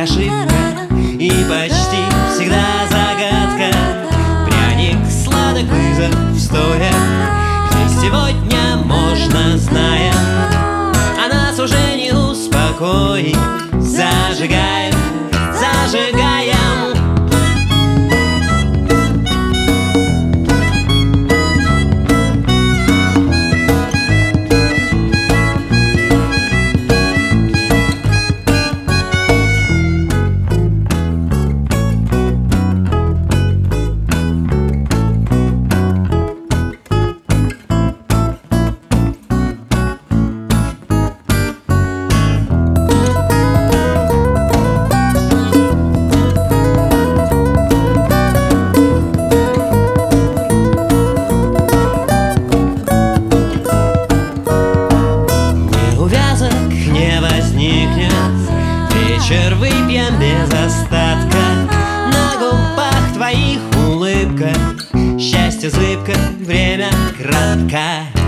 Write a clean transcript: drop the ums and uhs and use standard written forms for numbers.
ошибка и почти всегда загадка. Пряник сладок, вызов стоя, где сегодня можно, зная, а нас уже не успокоить. Зажигаем, зажигаем. Вечер выпьем без остатка, на губах твоих улыбка, счастье зыбко, время кратко.